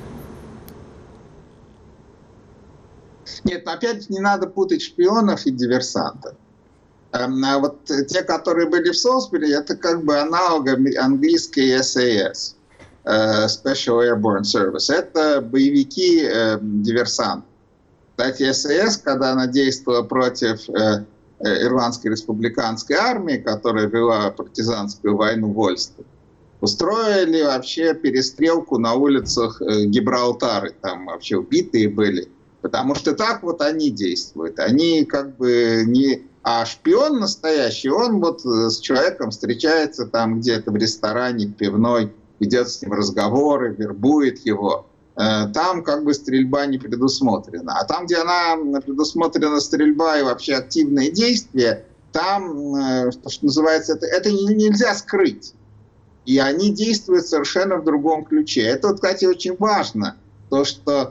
Нет, опять не надо путать шпионов и диверсантов. Вот те, которые были в Солсбери, это как бы аналог английской SAS, Special Airborne Service. Это боевики-диверсанты. Кстати, SAS, когда она действовала против Ирландской республиканской армии, которая вела партизанскую войну в Ольстере, устроили вообще перестрелку на улицах Гибралтара. Там вообще убитые были. Потому что так вот они действуют. Они как бы не... А шпион настоящий, он вот с человеком встречается там где-то в ресторане, в пивной, ведет с ним разговоры, вербует его. Там как бы стрельба не предусмотрена. А там, где она предусмотрена стрельба и вообще активные действия, там, что называется, это нельзя скрыть. И они действуют совершенно в другом ключе. Это, кстати, очень важно. То, что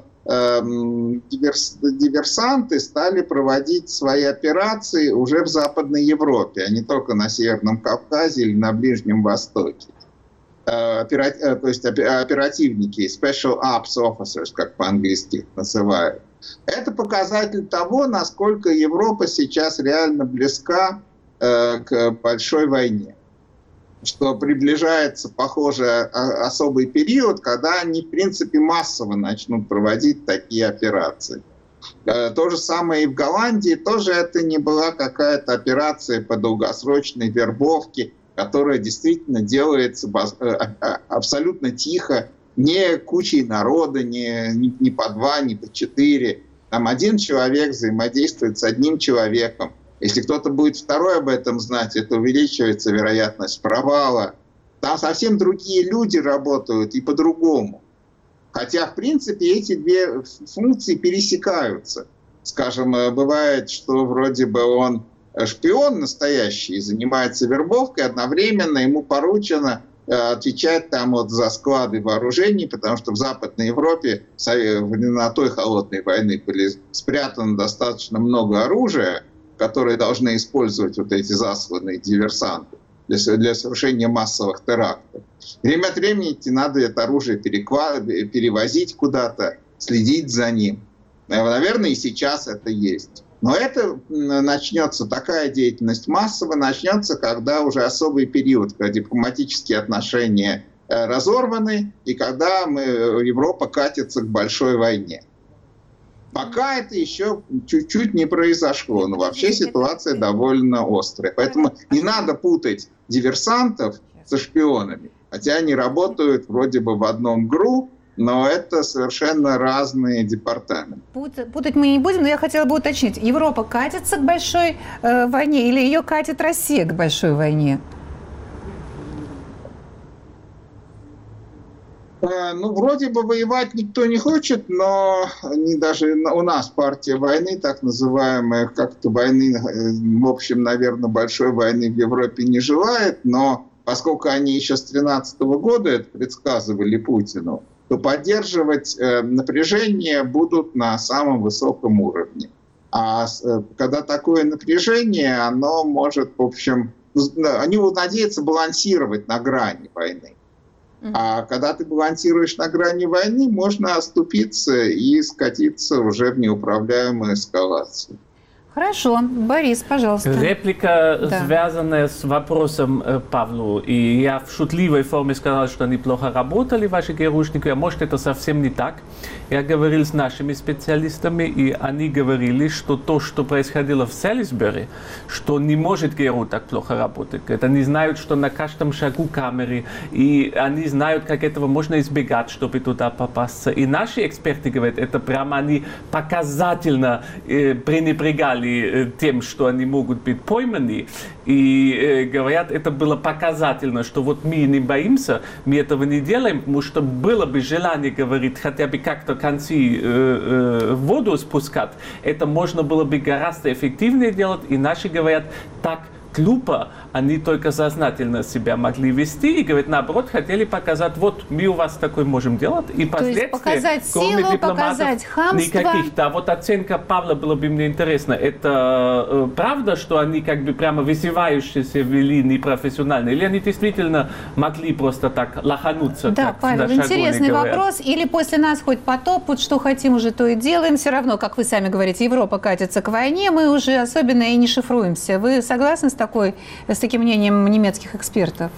диверсанты стали проводить свои операции уже в Западной Европе, а не только на Северном Кавказе или на Ближнем Востоке. То есть оперативники, special ops officers, как по-английски называют. Это показатель того, насколько Европа сейчас реально близка к большой войне. Что приближается, похоже, особый период, когда они, в принципе, массово начнут проводить такие операции. То же самое и в Голландии. Тоже это не была какая-то операция по долгосрочной вербовке, которая действительно делается абсолютно тихо, не кучей народа, не по 2, не по 4. Там один человек взаимодействует с одним человеком. Если кто-то будет второй об этом знать, это увеличивается вероятность провала. Там совсем другие люди работают и по-другому. Хотя, в принципе, эти две функции пересекаются. Скажем, бывает, что вроде бы он шпион настоящий, занимается вербовкой, одновременно ему поручено отвечать там вот за склады вооружений, потому что в Западной Европе на той холодной войны были спрятано достаточно много оружия, которые должны использовать вот эти засланные диверсанты для совершения массовых терактов. Время от времени надо это оружие перевозить куда-то, следить за ним. Наверное, и сейчас это есть. Но это начнется, такая деятельность массово начнется, когда уже особый период, когда дипломатические отношения разорваны, и когда Европа катится к большой войне. Пока это еще чуть-чуть не произошло, но вообще ситуация довольно острая. Поэтому не надо путать диверсантов со шпионами. Хотя они работают вроде бы в одном ГРУ, но это совершенно разные департаменты. Путать мы не будем, но я хотела бы уточнить. Европа катится к большой войне или ее катит Россия к большой войне? Ну, вроде бы воевать никто не хочет, но даже у нас партия войны, так называемая, как-то войны, в общем, наверное, большой войны в Европе не желает, но поскольку они еще с 2013 года это предсказывали Путину, то поддерживать напряжение будут на самом высоком уровне. А когда такое напряжение, оно может, в общем, они надеются балансировать на грани войны. А когда ты балансируешь на грани войны, можно оступиться и скатиться уже в неуправляемую эскалацию. Хорошо. Борис, пожалуйста. Реплика, связанная с вопросом Павлу. И я в шутливой форме сказал, что они плохо работали, ваши ГРУшники. А может, это совсем не так. Я говорил с нашими специалистами, и они говорили, что то, что происходило в Селисбери, что не может ГРУ так плохо работать. Это они знают, что на каждом шагу камеры, и они знают, как этого можно избегать, чтобы туда попасться. И наши эксперты говорят, это прямо они показательно пренебрегали тем, что они могут быть пойманы, и говорят, это было показательно, что вот мы не боимся, мы этого не делаем, потому что было бы желание, говорит, хотя бы как-то концы в воду спускать, это можно было бы гораздо эффективнее делать, и наши говорят, так глупо, они только сознательно себя могли вести и, говорят, наоборот, хотели показать, вот мы у вас такой можем делать, и последствия, показать кроме силу, дипломатов, показать хамство. никаких. Да, вот оценка Павла было бы мне интересно. Это правда, что они как бы прямо вызывающиеся вели непрофессионально, или они действительно могли просто так лохануться? Да, Павел, интересный вопрос. Или после нас хоть потоп, вот что хотим, уже то и делаем. Все равно, как вы сами говорите, Европа катится к войне, мы уже особенно и не шифруемся. Вы согласны с таким мнением немецких экспертов?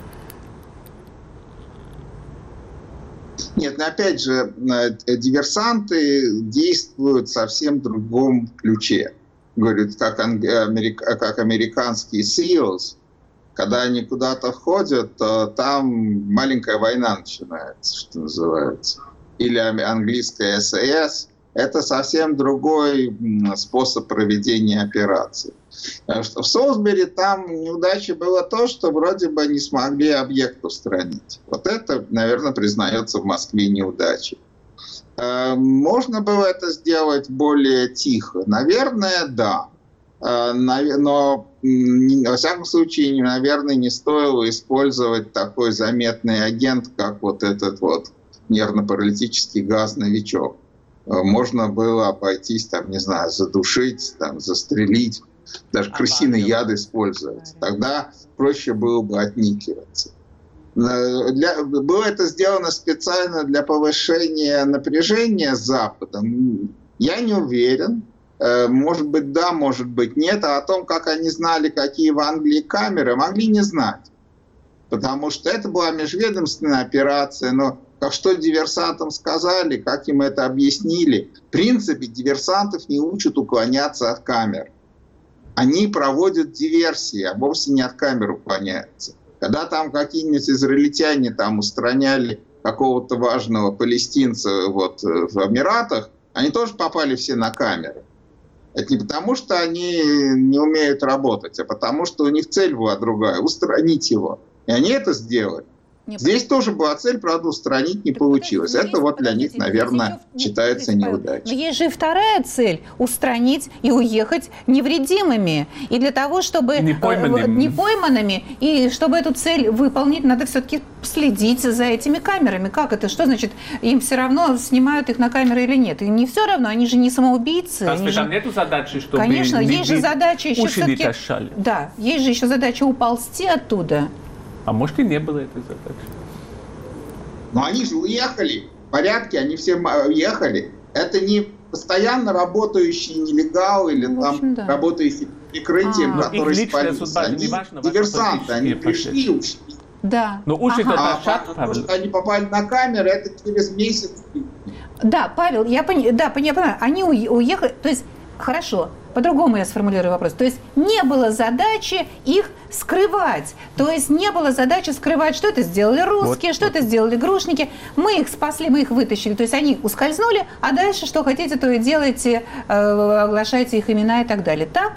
Нет, но опять же, диверсанты действуют в совсем другом ключе. Говорят, как американские SEALs, когда они куда-то входят, то там маленькая война начинается, что называется. Или английская SAS. Это совсем другой способ проведения операции. В Солсбери там неудачей было то, что вроде бы не смогли объект устранить. Вот это, наверное, признается в Москве неудачей. Можно было это сделать более тихо? Наверное, да. Но, во всяком случае, наверное, не стоило использовать такой заметный агент, как вот этот вот нервно-паралитический газ-новичок. Можно было обойтись, там, не знаю, задушить, там, застрелить, даже крысиный яд использовать. Тогда проще было бы отникиваться. Было это сделано специально для повышения напряжения с Западом? Я не уверен. Может быть, да, может быть, нет. А о том, как они знали, какие в Англии камеры, могли не знать. Потому что это была межведомственная операция, но что диверсантам сказали, как им это объяснили. В принципе, диверсантов не учат уклоняться от камер. Они проводят диверсии, а вовсе не от камер уклоняются. Когда там какие-нибудь израильтяне там устраняли какого-то важного палестинца вот, в Эмиратах, они тоже попали все на камеры. Это не потому, что они не умеют работать, а потому, что у них цель была другая – устранить его. И они это сделали. Здесь тоже была цель, правда, устранить не получилось. Это вот для них, наверное, считается неудачей. Но есть же и вторая цель – устранить и уехать невредимыми. И для того, чтобы… Непойманными. И чтобы эту цель выполнить, надо все-таки следить за этими камерами. Как это? Что значит, им все равно, снимают их на камеры или нет? И не все равно, они же не самоубийцы. Разве там нету задачи, чтобы конечно, есть же задача еще уши не тащали? Да, есть же еще задача уползти оттуда. А может, и не было этой задачи. Но они же уехали. В порядке, они все уехали. Это не постоянно работающие нелегалы или там работающие прикрытием, которые спалились. Они диверсанты, они пришли и ушли. Да. Но уши-то торчат, потому что они попали на камеры, это через месяц. Да, Павел, я понимаю, они уехали, то есть, хорошо, по-другому я сформулирую вопрос. То есть не было задачи их скрывать. То есть не было задачи скрывать, что это сделали русские, что это сделали грушники. Мы их спасли, мы их вытащили. То есть они ускользнули, а дальше что хотите, то и делайте, оглашайте их имена и так далее. Так?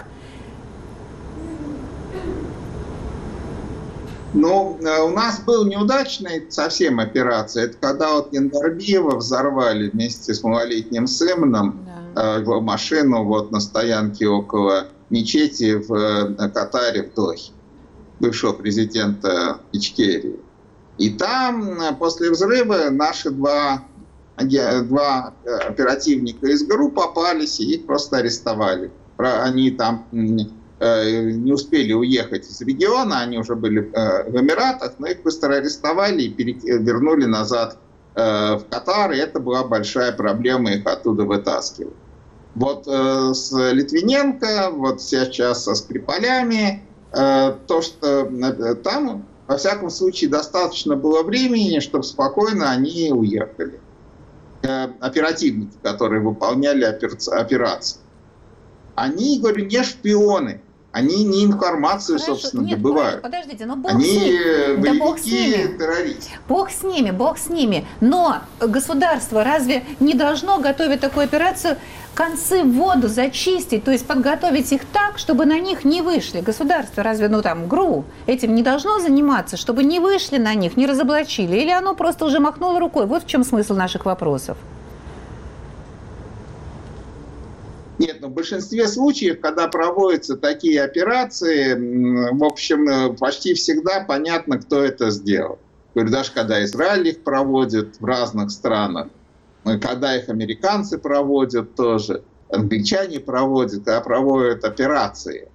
Ну, у нас был неудачной совсем операция. Это когда вот Яндарбиева взорвали вместе с малолетним сыном машину вот на стоянке около мечети в Катаре, в Дохе, бывшего президента Ичкерии. И там после взрыва наши два оперативника из ГРУ попались, и их просто арестовали. Они там не успели уехать из региона, они уже были в Эмиратах, но их быстро арестовали и вернули назад в Катар, и это была большая проблема, их оттуда вытаскивать. Вот с Литвиненко, вот сейчас со Скрипалями, то, что там, во всяком случае, достаточно было времени, чтобы спокойно они уехали. Оперативники, которые выполняли операции. Они, говорю, не шпионы. Они не информацию, собственно, добывают. Подождите, но Бог они с ними. Да Бог с ними. Террористы. Бог с ними. Но государство разве не должно готовить такую операцию, концы в воду зачистить, то есть подготовить их так, чтобы на них не вышли? Государство разве, ГРУ этим не должно заниматься, чтобы не вышли на них, не разоблачили? Или оно просто уже махнуло рукой? Вот в чем смысл наших вопросов. Нет, но в большинстве случаев, когда проводятся такие операции, в общем, почти всегда понятно, кто это сделал. Даже когда Израиль их проводит в разных странах, когда их американцы проводят тоже, англичане проводят, когда проводят операции.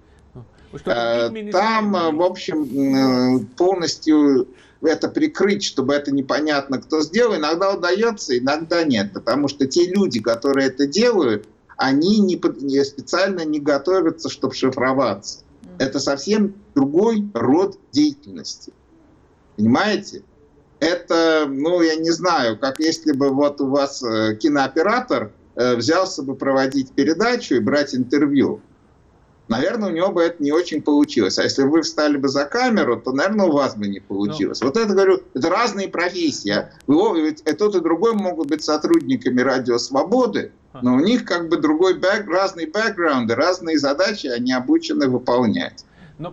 Там, в общем, полностью это прикрыть, чтобы это непонятно, кто сделал, иногда удается, иногда нет. Потому что те люди, которые это делают, они специально не готовятся, чтобы шифроваться. Это совсем другой род деятельности. Понимаете? Это, я не знаю, как если бы вот у вас кинооператор взялся бы проводить передачу и брать интервью. Наверное, у него бы это не очень получилось. А если вы встали бы за камеру, то, наверное, у вас бы не получилось. Вот это, говорю, это разные профессии. И тот, и другой могут быть сотрудниками Радио Свободы, но у них как бы разные бэкграунды, разные задачи они обучены выполнять. Но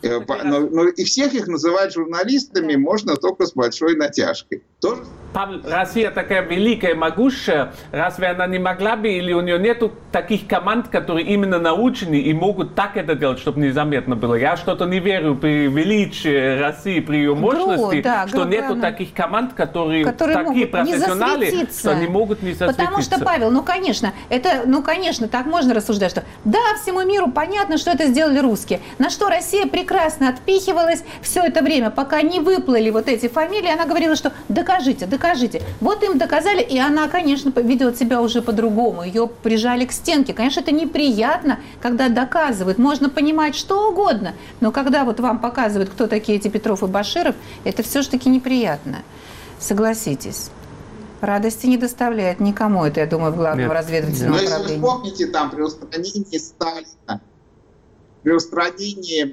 и всех их называть журналистами можно только с большой натяжкой. Павел, Россия такая великая, могущая, разве она не могла бы, или у нее нету таких команд, которые именно научены и могут так это делать, чтобы незаметно было? Я что-то не верю при величии России, при ее мощности, что нету таких команд, которые такие профессионалы, что они могут не засветиться. Потому что, Павел, конечно, так можно рассуждать, что да, всему миру понятно, что это сделали русские. На что Россия прекрасно отпихивалась все это время, пока не выплыли вот эти фамилии. Она говорила, что докажите. Вот им доказали, и она, конечно, ведет себя уже по-другому. Ее прижали к стенке. Конечно, это неприятно, когда доказывают. Можно понимать что угодно, но когда вот вам показывают, кто такие эти Петров и Баширов, это все-таки неприятно. Согласитесь. Радости не доставляет никому это, я думаю, в главном разведывательном управлении. Если вы помните, там при устранении Сталина, при устранении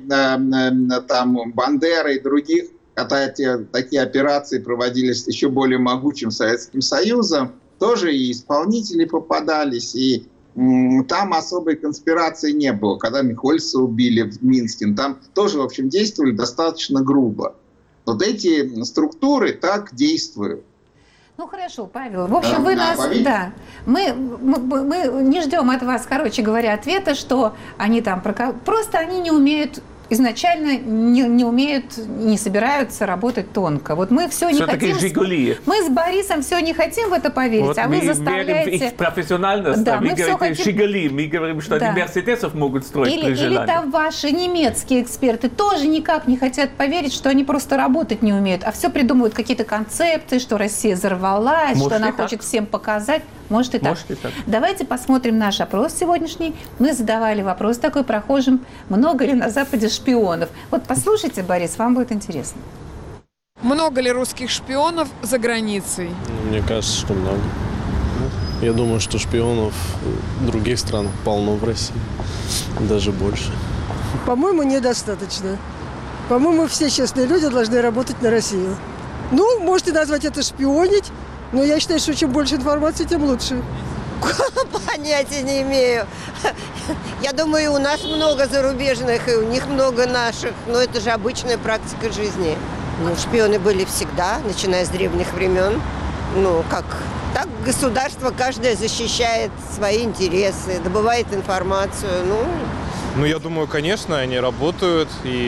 там Бандеры и других, когда такие операции проводились еще более могучим Советским Союзом, тоже и исполнители попадались, и там особой конспирации не было. Когда Михольца убили в Минске, там тоже, в общем, действовали достаточно грубо. Вот эти структуры так действуют. Ну хорошо, Павел. В общем, вы нас, мы не ждем от вас, короче говоря, ответа, что они там просто они не умеют. Изначально не умеют, не собираются работать тонко. Вот мы все не хотим. Мы с Борисом все не хотим в это поверить, вот а вы заставляете. Мы верим в их профессиональность, а вы говорите «Жигули». Мы говорим, что они Мерседесов могут строить при желании. Или там ваши немецкие эксперты тоже никак не хотят поверить, что они просто работать не умеют, а все придумывают какие-то концепции, что Россия взорвалась, что она хочет всем показать. Может и так. Давайте посмотрим наш опрос сегодняшний. Мы задавали вопрос такой прохожим: много ли на Западе шпионов? Вот послушайте, Борис, вам будет интересно. Много ли русских шпионов за границей? Мне кажется, что много. Я думаю, что шпионов в других странах полно в России. Даже больше. По-моему, недостаточно. По-моему, все честные люди должны работать на Россию. Ну, можете назвать это шпионить, но я считаю, что чем больше информации, тем лучше. Понятия не имею. Я думаю, у нас много зарубежных, и у них много наших. Но это же обычная практика жизни. Ну, шпионы были всегда, начиная с древних времен. Ну, как так государство каждое защищает свои интересы, добывает информацию. Ну, я думаю, конечно, они работают,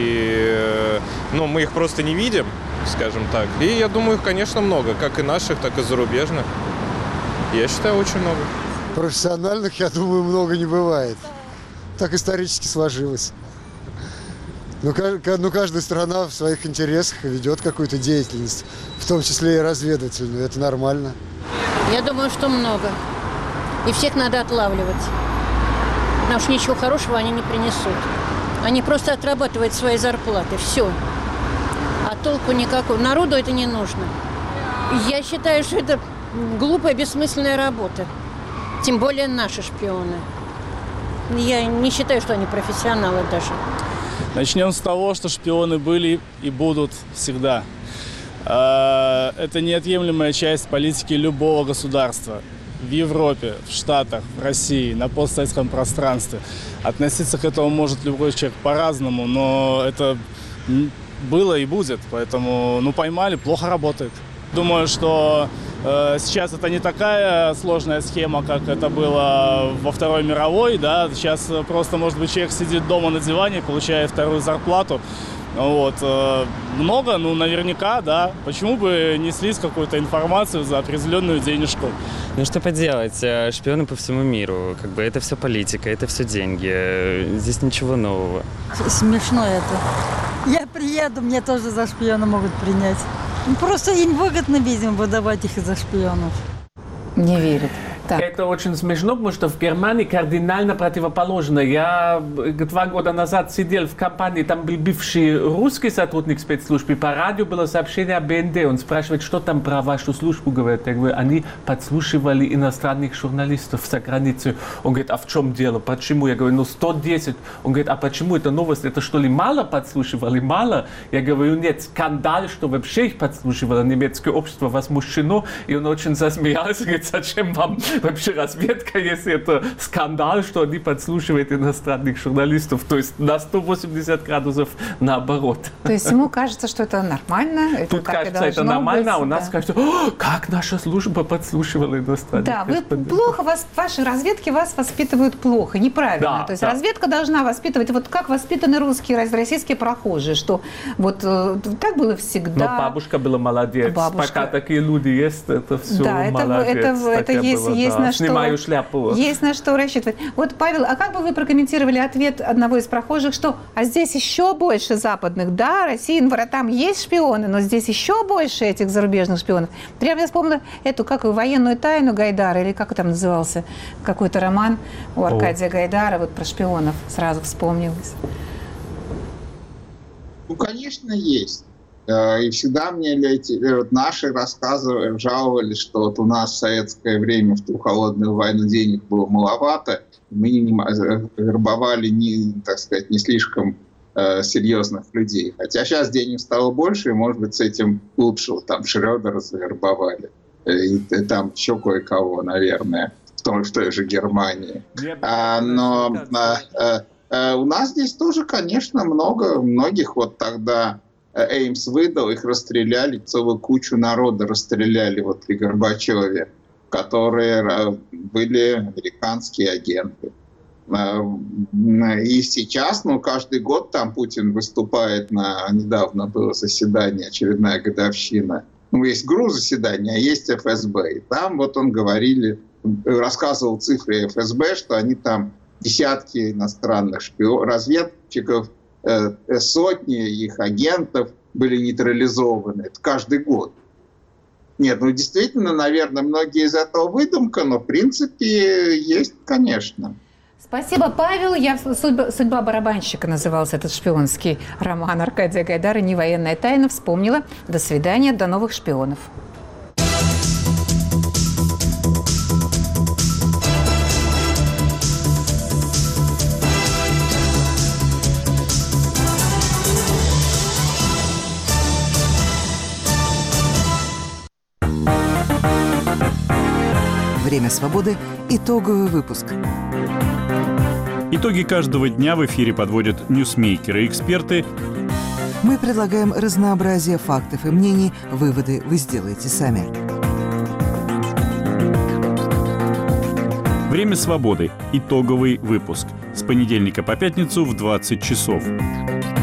но мы их просто не видим, скажем так. И я думаю, их, конечно, много, как и наших, так и зарубежных. Я считаю, очень много. Профессиональных, я думаю, много не бывает. Так исторически сложилось. Но каждая страна в своих интересах ведет какую-то деятельность, в том числе и разведывательную. Это нормально. Я думаю, что много. И всех надо отлавливать. Потому что ничего хорошего они не принесут. Они просто отрабатывают свои зарплаты. Все. А толку никакого. Народу это не нужно. Я считаю, что это глупая, бессмысленная работа. Тем более наши шпионы. Я не считаю, что они профессионалы даже. Начнем с того, что шпионы были и будут всегда. Это неотъемлемая часть политики любого государства. В Европе, в Штатах, в России, на постсоветском пространстве. Относиться к этому может любой человек по-разному, но это было и будет. Поэтому, поймали, плохо работает. Думаю, что сейчас это не такая сложная схема, как это было во Второй мировой. Да? Сейчас просто, может быть, человек сидит дома на диване, получает вторую зарплату. Вот. Много, наверняка, да. Почему бы не слить какую-то информацию за определенную денежку? Ну, что поделать, шпионы по всему миру. Это все политика, это все деньги. Здесь ничего нового. Смешно это. Я приеду, мне тоже за шпиона могут принять. Просто им выгодно, видимо, выдавать их за шпионов. Не верят. Так. Это очень смешно, потому что в Германии кардинально противоположно. Я 2 года назад сидел в компании, там был бывший русский сотрудник спецслужб, и по радио было сообщение о БНД. Он спрашивает, что там про вашу службу говорят. Я говорю, они подслушивали иностранных журналистов за границей. Он говорит, а в чем дело? Почему? Я говорю, 110. Он говорит, а почему это новость? Это что ли мало подслушивали? Мало? Я говорю, нет, скандал, что вообще их подслушивало немецкое общество возмущено. И он очень засмеялся, говорит, зачем вам вообще разведка, если это скандал, что они подслушивают иностранных журналистов. То есть на 180 градусов наоборот. То есть ему кажется, что это нормально. Это тут кажется, это нормально, быть, а у нас кажется, как наша служба подслушивала иностранных. Да, вы плохо, ваши разведки вас воспитывают плохо, неправильно. Да, то есть разведка должна воспитывать, вот как воспитаны русские, российские прохожие, что вот так было всегда. Но бабушка была молодец. Пока такие люди есть, это все молодец. Это есть на что, снимаю шляпу. Есть на что рассчитывать. Вот, Павел, а как бы вы прокомментировали ответ одного из прохожих, что а здесь еще больше западных, да, Россия, там есть шпионы, но здесь еще больше этих зарубежных шпионов. Прямо я вспомнила эту, военную тайну Гайдара, или как там назывался, какой-то роман у Аркадия Гайдара, вот про шпионов сразу вспомнилось. Конечно, есть. И всегда мне наши рассказы жаловались, что вот у нас в советское время в ту холодную войну денег было маловато, мы вербовали не слишком серьезных людей. Хотя сейчас денег стало больше, и, может быть, с этим лучше. Там Шрёдера завербовали, и там еще кое-кого, наверное, в той же Германии. Но у нас здесь тоже, конечно, многих вот тогда Эймс выдал, их расстреляли, целую кучу народа расстреляли вот при Горбачеве, которые были американские агенты. И сейчас, каждый год там Путин выступает недавно было заседание, очередная годовщина. Есть ГРУ заседание, а есть ФСБ. И там вот он рассказывал цифры ФСБ, что они там десятки иностранных разведчиков, сотни их агентов были нейтрализованы. Это каждый год. Нет, действительно, наверное, многие из этого выдумка, но в принципе есть, конечно. Спасибо, Павел. «Судьба барабанщика» назывался этот шпионский роман Аркадия Гайдара, не военная тайна. Вспомнила. До свидания, до новых шпионов. «Время свободы». Итоговый выпуск. Итоги каждого дня в эфире подводят ньюсмейкеры и эксперты. Мы предлагаем разнообразие фактов и мнений. Выводы вы сделаете сами. «Время свободы». Итоговый выпуск. С понедельника по пятницу в 20 часов.